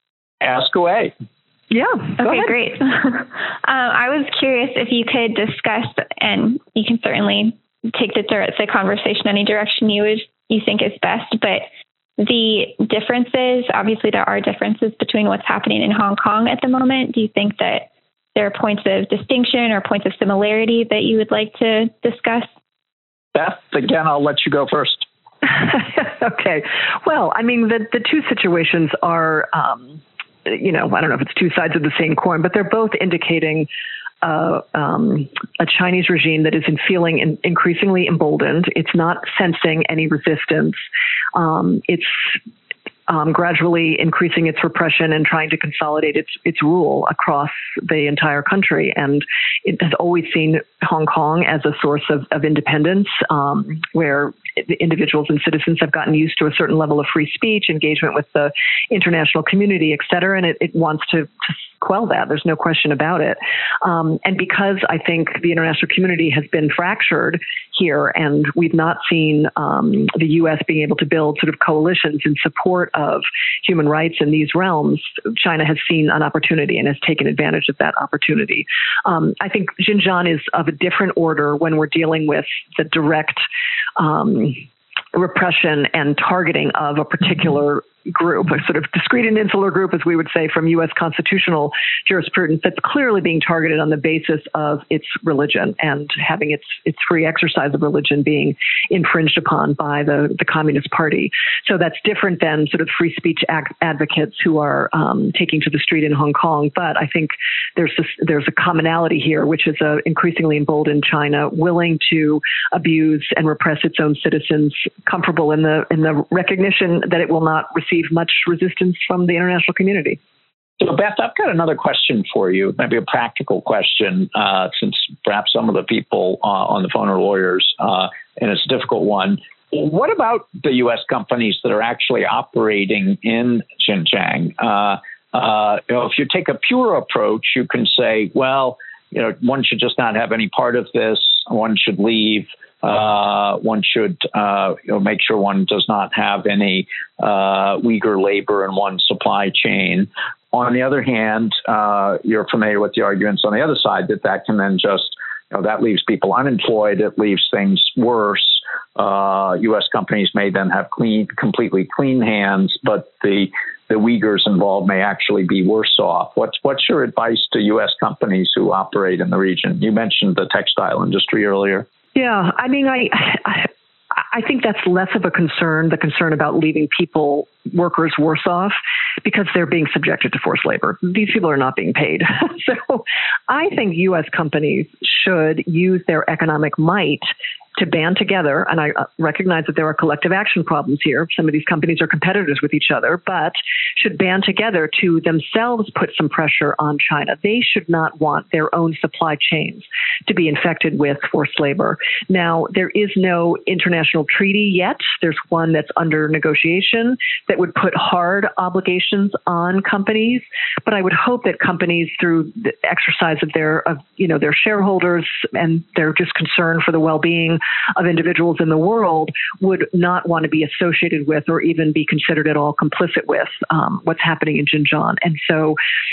Ask away. Yeah. Okay, great. um, I was curious if you could discuss, and you can certainly take the, the conversation any direction you would you think is best, but the differences, obviously there are differences between what's happening in Hong Kong at the moment. Do you think that there are points of distinction or points of similarity that you would like to discuss? Beth, again, I'll let you go first. Okay. Well, I mean, the, the two situations are, um, you know, I don't know if it's two sides of the same coin, but they're both indicating Uh, um, a Chinese regime that is in feeling in, increasingly emboldened. It's not sensing any resistance. Um, it's um, gradually increasing its repression and trying to consolidate its its rule across the entire country. And it has always seen Hong Kong as a source of, of independence, um, where the individuals and citizens have gotten used to a certain level of free speech, engagement with the international community, et cetera, and it, it wants to, to quell that. There's no question about it. Um, and because I think the international community has been fractured here, and we've not seen um, the U S being able to build sort of coalitions in support of human rights in these realms, China has seen an opportunity and has taken advantage of that opportunity. Um, I think Xinjiang is of a different order when we're dealing with the direct um, repression and targeting of a particular group, a sort of discrete and insular group, as we would say, from U S constitutional jurisprudence, that's clearly being targeted on the basis of its religion and having its its free exercise of religion being infringed upon by the, the Communist Party. So that's different than sort of free speech ac- advocates who are um, taking to the street in Hong Kong. But I think there's this, there's a commonality here, which is a increasingly emboldened China willing to abuse and repress its own citizens, comfortable in the in the recognition that it will not receive much resistance from the international community. So, Beth, I've got another question for you, maybe a practical question, uh, since perhaps some of the people uh, on the phone are lawyers, uh, and it's a difficult one. What about the U S companies that are actually operating in Xinjiang? Uh, uh, you know, if you take a pure approach, you can say, well, you know, one should just not have any part of this. One should leave. Uh, one should uh, you know, make sure one does not have any uh, Uyghur labor in one supply chain. On the other hand, uh, you're familiar with the arguments on the other side that that can then just, you know, that leaves people unemployed. It leaves things worse. Uh, U S companies may then have clean, completely clean hands, but the the Uyghurs involved may actually be worse off. What's what's your advice to U S companies who operate in the region? You mentioned the textile industry earlier. Yeah, I mean, I, I I think that's less of a concern, the concern about leaving people, workers worse off because they're being subjected to forced labor. These people are not being paid. So I think U S companies should use their economic might to band together, and I recognize that there are collective action problems here. Some of these companies are competitors with each other, but should band together to themselves put some pressure on China. They should not want their own supply chains to be infected with forced labor. Now, there is no international treaty yet. There's one that's under negotiation that would put hard obligations on companies, but I would hope that companies, through the exercise of their, of, you know, their shareholders and their just concern for the well-being of individuals in the world, would not want to be associated with or even be considered at all complicit with um, what's happening in Xinjiang. And so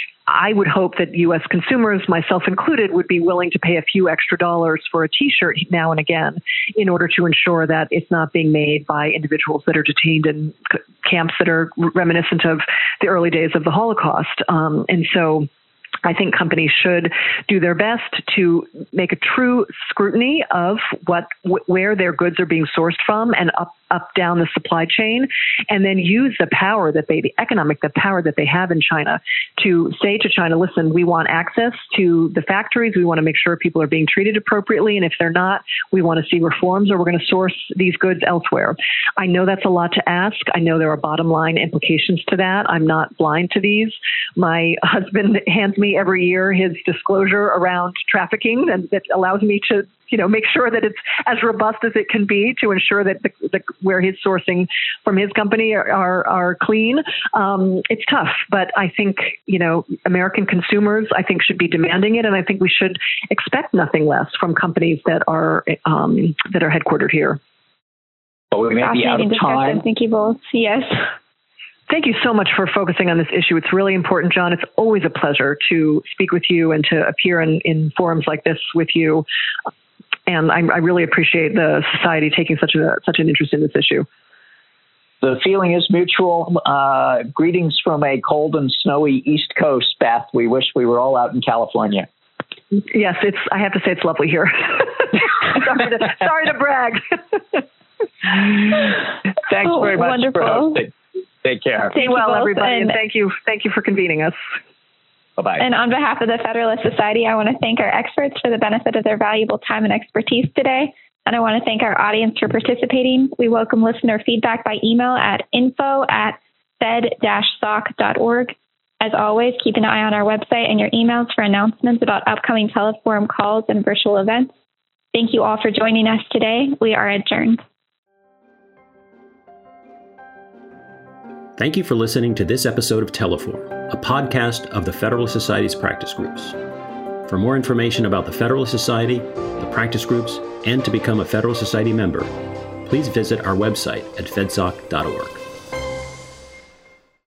I would hope that U S consumers, myself included, would be willing to pay a few extra dollars for a T-shirt now and again in order to ensure that it's not being made by individuals that are detained in camps that are reminiscent of the early days of the Holocaust. Um, and so I think companies should do their best to make a true scrutiny of what wh- where their goods are being sourced from and up up down the supply chain, and then use the power that they, the economic, the power that they have in China to say to China, listen, we want access to the factories. We want to make sure people are being treated appropriately. And if they're not, we want to see reforms, or we're going to source these goods elsewhere. I know that's a lot to ask. I know there are bottom line implications to that. I'm not blind to these. My husband hands me every year his disclosure around trafficking, and that allows me to, you know, make sure that it's as robust as it can be to ensure that the, the where he's sourcing from his company are are, are clean. Um, it's tough, but I think, you know, American consumers, I think, should be demanding it, and I think we should expect nothing less from companies that are um, that are headquartered here. But we may be out of time. Thank you both. Yes. Thank you so much for focusing on this issue. It's really important, John. It's always a pleasure to speak with you and to appear in, in forums like this with you. And I, I really appreciate the society taking such a such an interest in this issue. The feeling is mutual. Uh, greetings from a cold and snowy East Coast, Beth. We wish we were all out in California. Yes, it's. I have to say it's lovely here. sorry, to, sorry to brag. Thanks oh, very much wonderful. for hosting. Take care. Stay well, everybody, and, and thank you. Thank you for convening us. Bye-bye. And on behalf of the Federalist Society, I want to thank our experts for the benefit of their valuable time and expertise today. And I want to thank our audience for participating. We welcome listener feedback by email at info at fed dash soc dot org. As always, keep an eye on our website and your emails for announcements about upcoming teleforum calls and virtual events. Thank you all for joining us today. We are adjourned. Thank you for listening to this episode of Teleforum, a podcast of the Federalist Society's practice groups. For more information about the Federalist Society, the practice groups, and to become a Federalist Society member, please visit our website at fedsoc dot org.